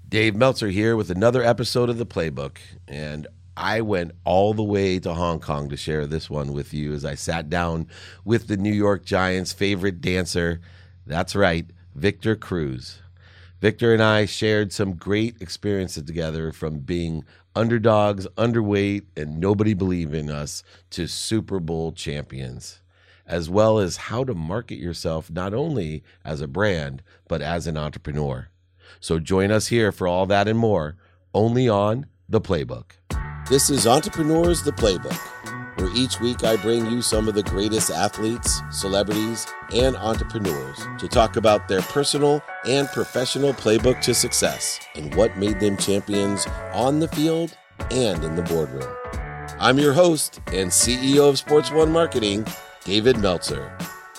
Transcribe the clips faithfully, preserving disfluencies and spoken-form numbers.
Dave Meltzer here with another episode of The Playbook, and I went all the way to Hong Kong to share this one with you as I sat down with the New York Giants' favorite dancer. That's right, Victor Cruz. Victor and I shared some great experiences together, from being underdogs, underweight, and nobody believed in us, to Super Bowl champions, as well as how to market yourself not only as a brand, but as an entrepreneur. So join us here for all that and more, only on The Playbook. This is Entrepreneurs The Playbook, where each week I bring you some of the greatest athletes, celebrities, and entrepreneurs to talk about their personal and professional playbook to success and what made them champions on the field and in the boardroom. I'm your host and C E O of Sports One Marketing, David Meltzer.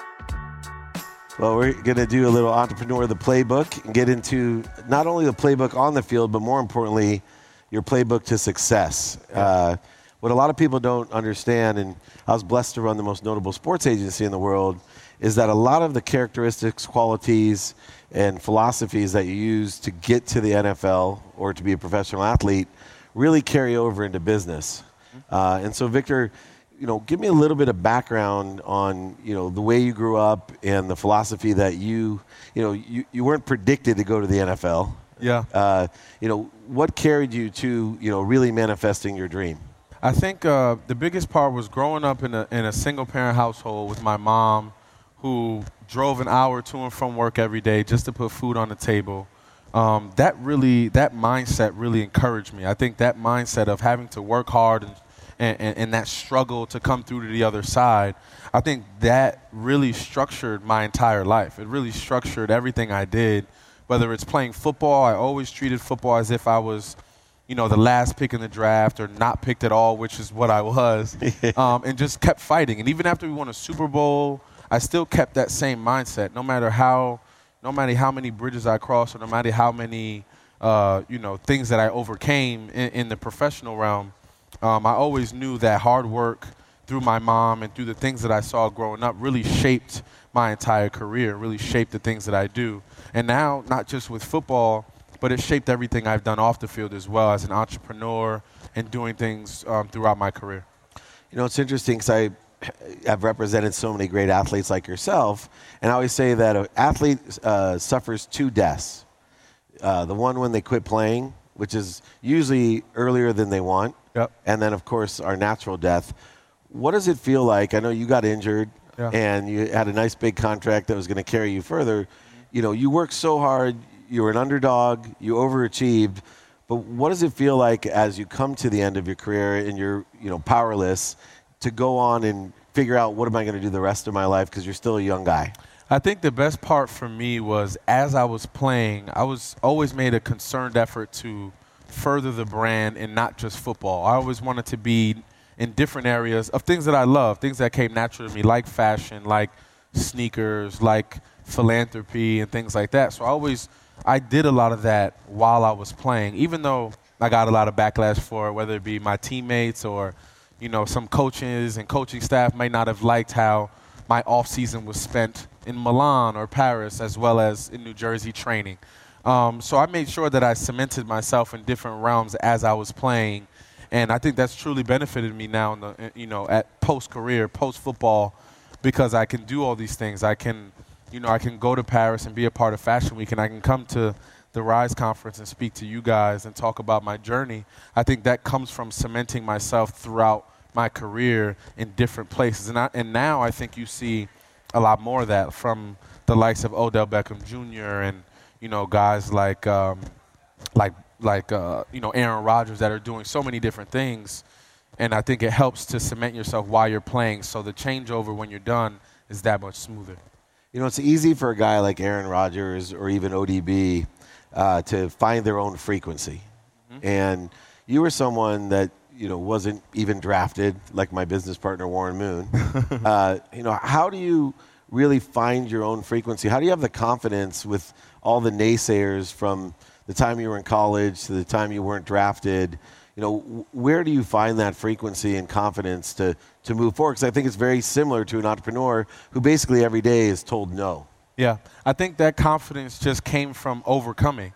Well, we're going to do a little Entrepreneur The Playbook and get into not only the playbook on the field, but more importantly, your playbook to success. Uh, what a lot of people don't understand, and I was blessed to run the most notable sports agency in the world, is that a lot of the characteristics, qualities, and philosophies that you use to get to the N F L or to be a professional athlete really carry over into business. Uh, and so, Victor, you know, give me a little bit of background on, you know, the way you grew up and the philosophy that you, you know, you, you weren't predicted to go to the N F L. Yeah. Uh, you know, what carried you to, you know, really manifesting your dream? I think uh, the biggest part was growing up in a in a single parent household with my mom, who drove an hour to and from work every day just to put food on the table. Um, that really, that mindset really encouraged me. I think that mindset of having to work hard and And, and, and that struggle to come through to the other side, I think that really structured my entire life. It really structured everything I did, whether it's playing football. I always treated football as if I was, you know, the last pick in the draft or not picked at all, which is what I was, um, and just kept fighting. And even after we won a Super Bowl, I still kept that same mindset, no matter how, no matter how many bridges I crossed or no matter how many, uh, you know, things that I overcame in, in the professional realm. Um, I always knew that hard work through my mom and through the things that I saw growing up really shaped my entire career, really shaped the things that I do. And now, not just with football, but it shaped everything I've done off the field as well as an entrepreneur and doing things um, throughout my career. You know, it's interesting because I have represented so many great athletes like yourself, and I always say that an athlete uh, suffers two deaths. Uh, the one when they quit playing, which is usually earlier than they want. Yep. And then, of course, our natural death. What does it feel like? I know you got injured, yeah. and you had a nice big contract that was going to carry you further. You know, you worked so hard. You were an underdog. You overachieved. But what does it feel like as you come to the end of your career and you're, you know, powerless to go on and figure out what am I going to do the rest of my life because you're still a young guy? I think the best part for me was as I was playing, I was always made a concerted effort to further the brand and not just football. I always wanted to be in different areas of things that I love, things that came natural to me, like fashion, like sneakers, like philanthropy and things like that. So I always, I did a lot of that while I was playing, even though I got a lot of backlash for it, whether it be my teammates or, you know, some coaches and coaching staff may not have liked how my off season was spent in Milan or Paris as well as in New Jersey training. Um, so I made sure that I cemented myself in different realms as I was playing, and I think that's truly benefited me now, in the, you know, at post-career, post-football, because I can do all these things. I can, you know, I can go to Paris and be a part of Fashion Week, and I can come to the Rise Conference and speak to you guys and talk about my journey. I think that comes from cementing myself throughout my career in different places, and I, and now I think you see a lot more of that from the likes of Odell Beckham Junior and you know, guys like, um, like, like, uh, you know, Aaron Rodgers that are doing so many different things. And I think it helps to cement yourself while you're playing. So the changeover when you're done is that much smoother. You know, it's easy for a guy like Aaron Rodgers or even O D B uh, to find their own frequency. Mm-hmm. And you were someone that, you know, wasn't even drafted like my business partner, Warren Moon. uh, you know, how do you really find your own frequency? How do you have the confidence with all the naysayers from the time you were in college to the time you weren't drafted? You know, where do you find that frequency and confidence to, to move forward? Because I think it's very similar to an entrepreneur who basically every day is told no. Yeah, I think that confidence just came from overcoming.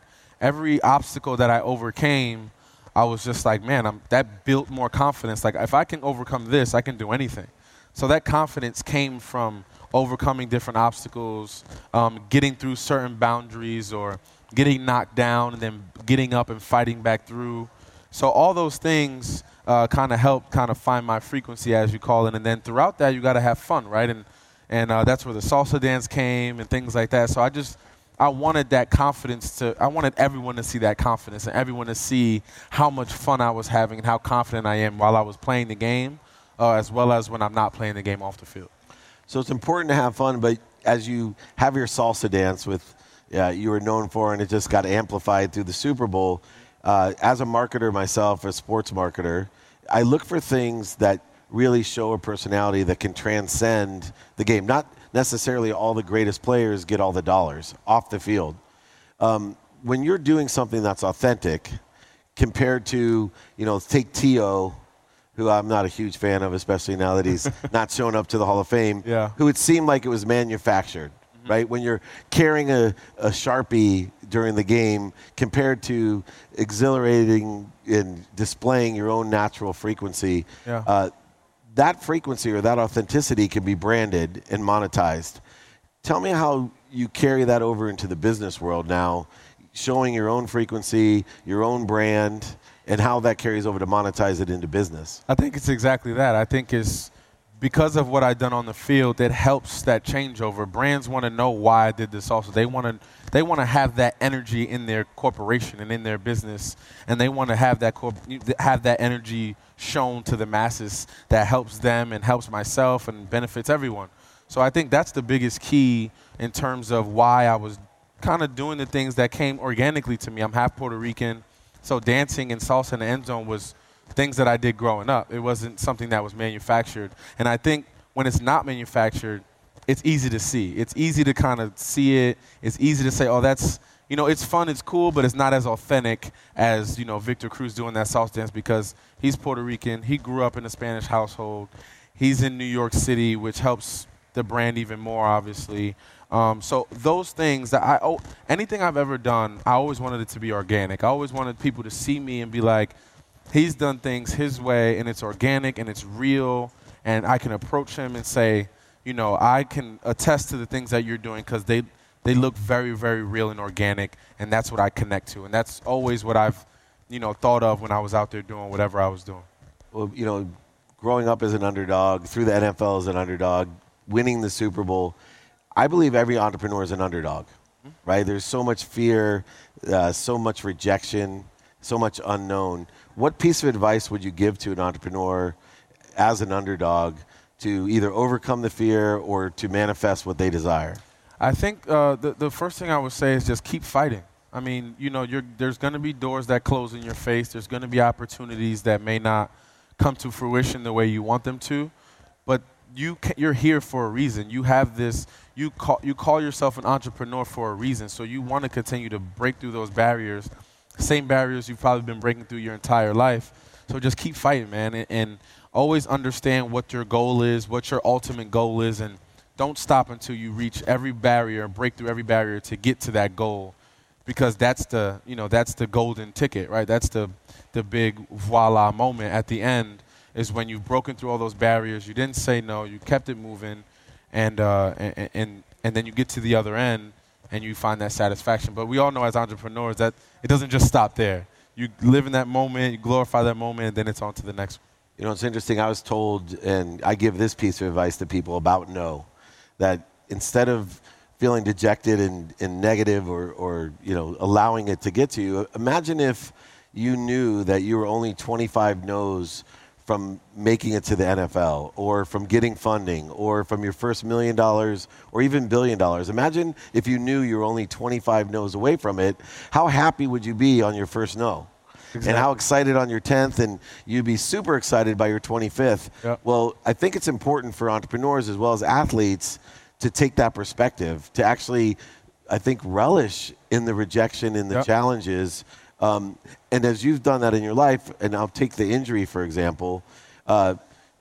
every obstacle that I overcame, I was just like, man, I'm, that built more confidence. Like, if I can overcome this, I can do anything. So that confidence came from overcoming different obstacles, um, getting through certain boundaries, or getting knocked down and then getting up and fighting back through. So all those things uh, kind of help kind of find my frequency, as you call it. And then throughout that, you got to have fun, right? And and uh, that's where the salsa dance came and things like that. So I just, I wanted that confidence to, I wanted everyone to see that confidence and everyone to see how much fun I was having and how confident I am while I was playing the game, uh, as well as when I'm not playing the game off the field. So it's important to have fun, but as you have your salsa dance with, uh, you were known for, and it just got amplified through the Super Bowl, uh, as a marketer myself, a sports marketer, I look for things that really show a personality that can transcend the game. Not necessarily all the greatest players get all the dollars off the field. Um, when you're doing something that's authentic, compared to, you know, take T O, who I'm not a huge fan of, especially now that he's not showing up to the Hall of Fame, yeah. who it seemed like it was manufactured, mm-hmm. right? When you're carrying a, a Sharpie during the game compared to exhilarating and displaying your own natural frequency, yeah. uh, that frequency or that authenticity can be branded and monetized. Tell me how you carry that over into the business world now, showing your own frequency, your own brand, and how that carries over to monetize it into business. I think it's exactly that. I think it's because of what I've done on the field that helps that changeover. Brands want to know why I did this also. They want to they want to have that energy in their corporation and in their business, and they want to have that corp- have that energy shown to the masses that helps them and helps myself and benefits everyone. So I think that's the biggest key in terms of why I was kind of doing the things that came organically to me. I'm half Puerto Rican, so dancing and salsa in the end zone was things that I did growing up. It wasn't something that was manufactured. And I think when it's not manufactured, it's easy to see. It's easy to kind of see it. It's easy to say, oh, that's, you know, it's fun, it's cool, but it's not as authentic as, you know, Victor Cruz doing that salsa dance because he's Puerto Rican. He grew up in a Spanish household. He's in New York City, which helps the brand even more, obviously. Um, so those things that I, oh, anything I've ever done, I always wanted it to be organic. I always wanted people to see me and be like, he's done things his way, and it's organic, and it's real, and I can approach him and say, you know, I can attest to the things that you're doing because they, they look very, very real and organic, and that's what I connect to. And that's always what I've, you know, thought of when I was out there doing whatever I was doing. Well, you know, growing up as an underdog, through the N F L as an underdog, winning the Super Bowl, I believe every entrepreneur is an underdog, mm-hmm. right? There's so much fear, uh, so much rejection, so much unknown. What piece of advice would you give to an entrepreneur as an underdog to either overcome the fear or to manifest what they desire? I think uh, the, the first thing I would say is just keep fighting. I mean, you know, you're, there's going to be doors that close in your face. There's going to be opportunities that may not come to fruition the way you want them to, but you can, you're here for a reason. You have this, you call, you call yourself an entrepreneur for a reason, so you want to continue to break through those barriers, same barriers you've probably been breaking through your entire life. So just keep fighting, man, and, and always understand what your goal is, what your ultimate goal is, and don't stop until you reach every barrier and break through every barrier to get to that goal, because that's the, you know, that's the golden ticket, right? That's the the big voila moment at the end, is when you've broken through all those barriers, you didn't say no, you kept it moving, and uh, and, and and then you get to the other end and you find that satisfaction. But we all know as entrepreneurs that it doesn't just stop there. You live in that moment, you glorify that moment, and then it's on to the next one. You know, it's interesting. I was told, and I give this piece of advice to people about no, that instead of feeling dejected and, and negative or, or, you know, allowing it to get to you, imagine if you knew that you were only twenty-five no's from making it to the N F L, or from getting funding, or from your first million dollars, or even billion dollars. Imagine if you knew you were only twenty-five no's away from it. How happy would you be on your first no? Exactly. And how excited on your tenth, and you'd be super excited by your twenty-fifth. Yep. Well, I think it's important for entrepreneurs as well as athletes to take that perspective, to actually, I think, relish in the rejection, in the yep. challenges. Um, and as you've done that in your life, and I'll take the injury, for example, uh,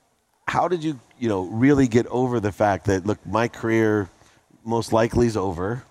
how did you, you know, really get over the fact that, look, my career most likely is over, mm-hmm.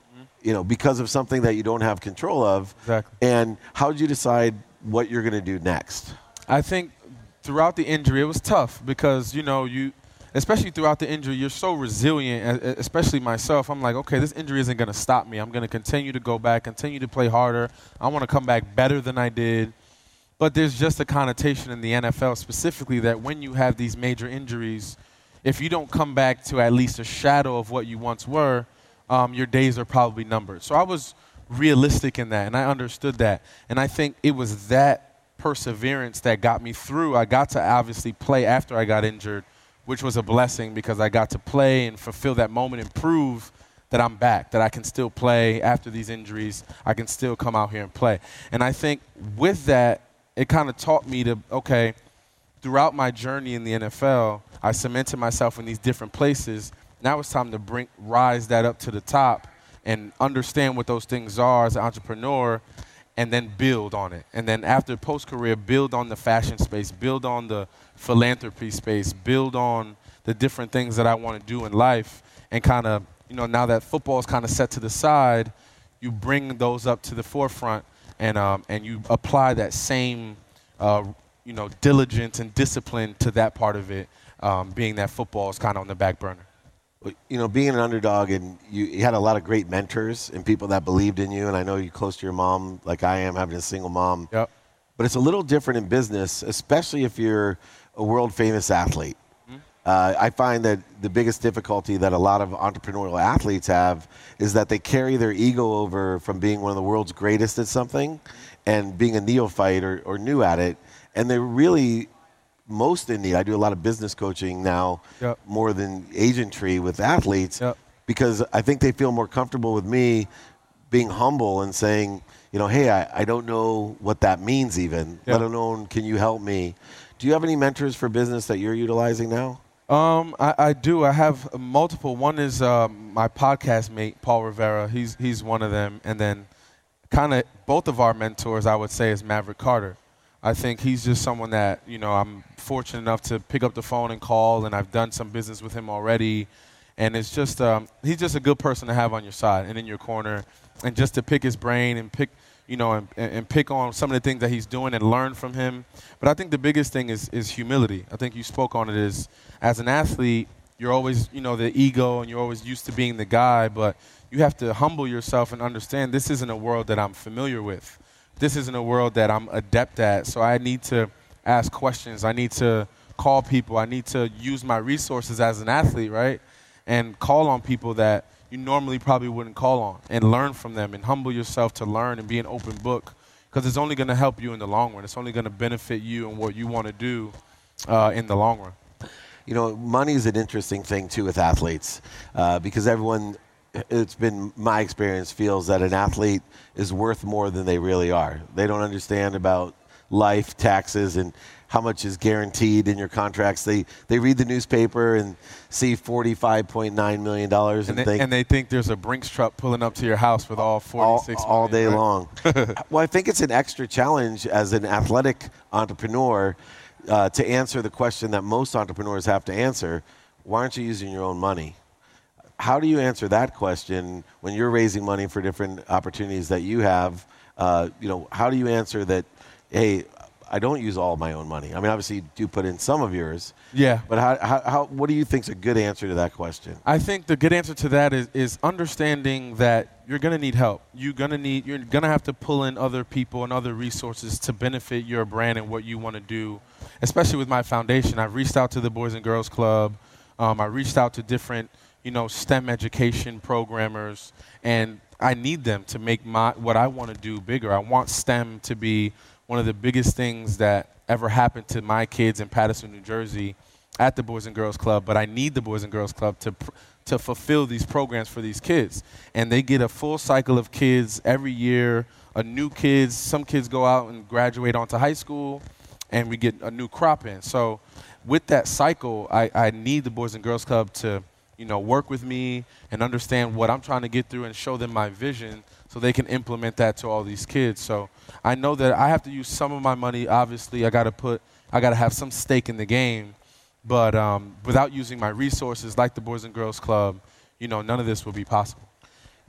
you know, because of something that you don't have control of. Exactly. And how did you decide what you're going to do next? I think throughout the injury, it was tough because, you know, you, especially throughout the injury, you're so resilient, especially myself. I'm like, okay, this injury isn't going to stop me. I'm going to continue to go back, continue to play harder. I want to come back better than I did. But there's just a connotation in the N F L specifically that when you have these major injuries, if you don't come back to at least a shadow of what you once were, um, your days are probably numbered. So I was realistic in that, and I understood that. And I think it was that perseverance that got me through. I got to obviously play after I got injured, which was a blessing because I got to play and fulfill that moment and prove that I'm back, that I can still play after these injuries. I can still come out here and play. And I think with that, it kind of taught me to, okay, throughout my journey in the N F L, I cemented myself in these different places. Now it's time to bring rise that up to the top and understand what those things are as an entrepreneur and then build on it. And then after post-career, build on the fashion space, build on the philanthropy space, build on the different things that I want to do in life. And kind of, you know, now that football is kind of set to the side, you bring those up to the forefront and um, and you apply that same, uh, you know, diligence and discipline to that part of it, um, being that football is kind of on the back burner. You know, being an underdog, and you, you had a lot of great mentors and people that believed in you, and I know you're close to your mom like I am, having a single mom. Yep. But it's a little different in business, especially if you're a world-famous athlete. Mm-hmm. Uh, I find that the biggest difficulty that a lot of entrepreneurial athletes have is that they carry their ego over from being one of the world's greatest at something and being a neophyte or, or new at it, and they're really most in need. I do a lot of business coaching now, yep. more than agentry with athletes, yep. because I think they feel more comfortable with me being humble and saying, you know, hey, I, I don't know what that means even, yep. let alone can you help me? Do you have any mentors for business that you're utilizing now? Um, I, I do. I have multiple. One is um, my podcast mate, Paul Rivera. He's, he's one of them. And then kind of both of our mentors, I would say, is Maverick Carter. I think he's just someone that, you know, I'm fortunate enough to pick up the phone and call, and I've done some business with him already. And it's just, um, he's just a good person to have on your side and in your corner, and just to pick his brain and pick, you know, and, and pick on some of the things that he's doing and learn from him. But I think the biggest thing is, is humility. I think you spoke on it is, as an athlete, you're always, you know, the ego, and you're always used to being the guy, but you have to humble yourself and understand this isn't a world that I'm familiar with. This isn't a world that I'm adept at, so I need to ask questions. I need to call people. I need to use my resources as an athlete, right, and call on people that you normally probably wouldn't call on and learn from them and humble yourself to learn and be an open book, because it's only going to help you in the long run. It's only going to benefit you and what you want to do uh, in the long run. You know, money is an interesting thing, too, with athletes, uh, because everyone – it's been my experience, feels that an athlete is worth more than they really are. They don't understand about life, taxes, and how much is guaranteed in your contracts. They they read the newspaper and see forty-five point nine million dollars and, and, and they, think... And they think there's a Brinks truck pulling up to your house with all forty-six all, all day million, right? long. Well, I think it's an extra challenge as an athletic entrepreneur uh, to answer the question that most entrepreneurs have to answer. Why aren't you using your own money? How do you answer that question when you're raising money for different opportunities that you have? Uh, you know, how do you answer that, hey, I don't use all my own money? I mean, obviously you do put in some of yours. Yeah. But how, how, how what do you think is a good answer to that question? I think the good answer to that is, is understanding that you're going to need help. You're going to need, you're going to have to pull in other people and other resources to benefit your brand and what you want to do. Especially with my foundation, I've reached out to the Boys and Girls Club. Um, I reached out to different, you know, STEM education programmers, and I need them to make my what I want to do bigger. I want STEM to be one of the biggest things that ever happened to my kids in Paterson, New Jersey, at the Boys and Girls Club. But I need the Boys and Girls Club to pr- to fulfill these programs for these kids, and they get a full cycle of kids every year. A new kids, some kids go out and graduate onto high school, and we get a new crop in. So, with that cycle, I, I need the Boys and Girls Club to, you know, work with me and understand what I'm trying to get through and show them my vision so they can implement that to all these kids. So I know that I have to use some of my money. Obviously, I got to put, I got to have some stake in the game. But um, without using my resources like the Boys and Girls Club, you know, none of this will be possible.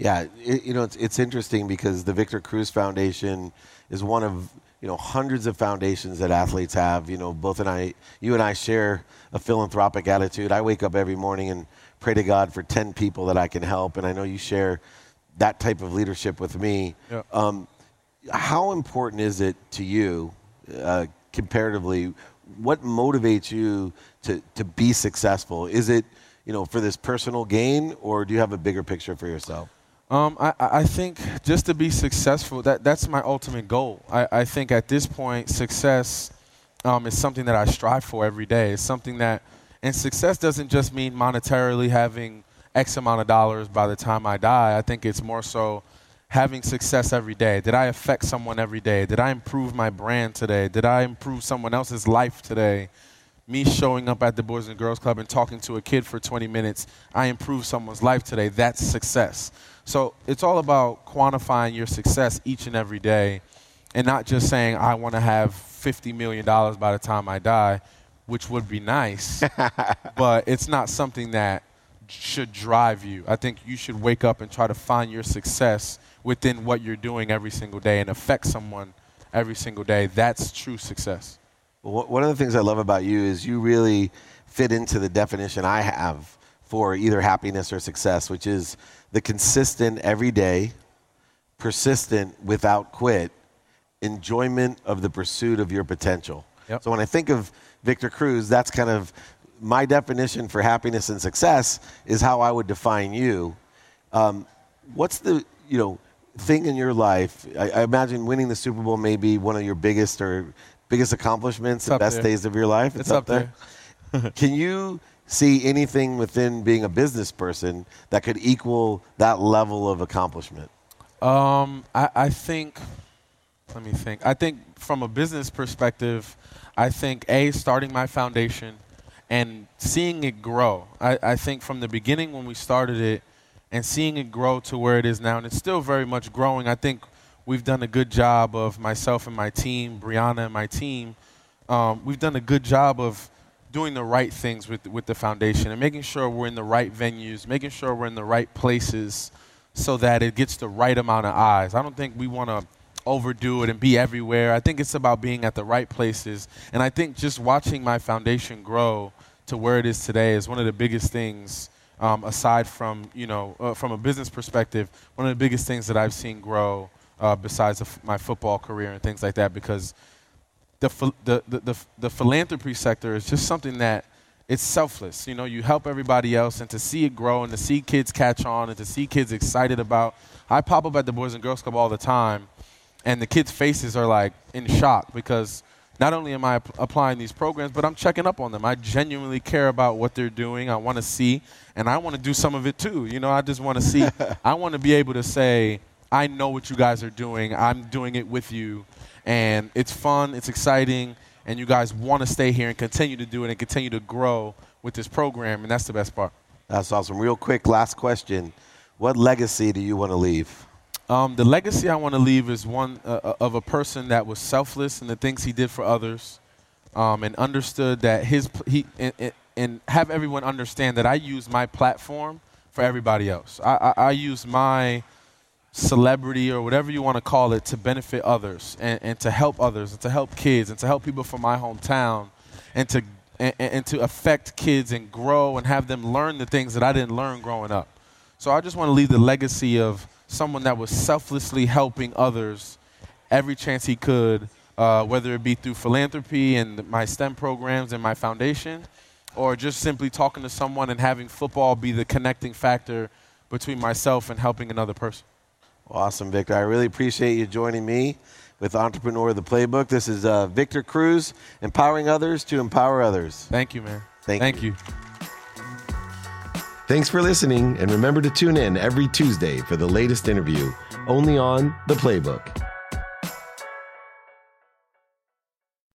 Yeah, it, you know, it's, it's interesting because the Victor Cruz Foundation is one of, you know, hundreds of foundations that athletes have. You know, both and I, you and I share a philanthropic attitude. I wake up every morning and pray to God for ten people that I can help, and I know you share that type of leadership with me. Yeah. Um, how important is it to you, uh, comparatively, what motivates you to, to be successful? Is it, you know, for this personal gain, or do you have a bigger picture for yourself? Um, I, I think just to be successful, that, that's my ultimate goal. I, I think at this point, success um, is something that I strive for every day. It's something that, and success doesn't just mean monetarily having X amount of dollars by the time I die. I think it's more so having success every day. Did I affect someone every day? Did I improve my brand today? Did I improve someone else's life today? Me showing up at the Boys and Girls Club and talking to a kid for twenty minutes, I improved someone's life today. That's success. So it's all about quantifying your success each and every day and not just saying, I want to have fifty million dollars by the time I die, which would be nice, but it's not something that should drive you. I think you should wake up and try to find your success within what you're doing every single day and affect someone every single day. That's true success. Well, one of the things I love about you is you really fit into the definition I have for either happiness or success, which is the consistent, everyday, persistent, without quit, enjoyment of the pursuit of your potential. Yep. So when I think of Victor Cruz, that's kind of my definition for happiness and success is how I would define you. Um, what's the, you know, thing in your life? I, I imagine winning the Super Bowl may be one of your biggest or biggest accomplishments, the best there. days of your life. It's, it's up, up there. there. Can you see anything within being a business person that could equal that level of accomplishment? Um, I, I think, let me think. I think from a business perspective, I think, A, starting my foundation and seeing it grow. I, I think from the beginning when we started it and seeing it grow to where it is now, and it's still very much growing, I think we've done a good job of myself and my team, Brianna and my team, um, we've done a good job of doing the right things with with the foundation and making sure we're in the right venues, making sure we're in the right places so that it gets the right amount of eyes. I don't think we want to overdo it and be everywhere. I think it's about being at the right places. And I think just watching my foundation grow to where it is today is one of the biggest things, um, aside from, you know, uh, from a business perspective, one of the biggest things that I've seen grow uh, besides the f- my football career and things like that, because The, ph- the, the, the, the philanthropy sector is just something that it's selfless. You know, you help everybody else, and to see it grow and to see kids catch on and to see kids excited about. I pop up at the Boys and Girls Club all the time, and the kids' faces are like in shock because not only am I ap- applying these programs, but I'm checking up on them. I genuinely care about what they're doing. I want to see, and I want to do some of it too. You know, I just want to see. I want to be able to say, I know what you guys are doing. I'm doing it with you. And it's fun, it's exciting, and you guys want to stay here and continue to do it and continue to grow with this program, and that's the best part. That's awesome. Real quick, last question. What legacy do you want to leave? Um, the legacy I want to leave is one uh, of a person that was selfless in the things he did for others, um, and understood that his he and, and have everyone understand that I use my platform for everybody else. I, I, I use my celebrity or whatever you want to call it to benefit others and, and to help others and to help kids and to help people from my hometown and to and, and to affect kids and grow and have them learn the things that I didn't learn growing up. So I just want to leave the legacy of someone that was selflessly helping others every chance he could, uh, whether it be through philanthropy and my STEM programs and my foundation, or just simply talking to someone and having football be the connecting factor between myself and helping another person. Awesome, Victor. I really appreciate you joining me with Entrepreneur of the Playbook. This is uh, Victor Cruz, empowering others to empower others. Thank you, man. Thank, Thank you. you. Thanks for listening, and remember to tune in every Tuesday for the latest interview, only on The Playbook.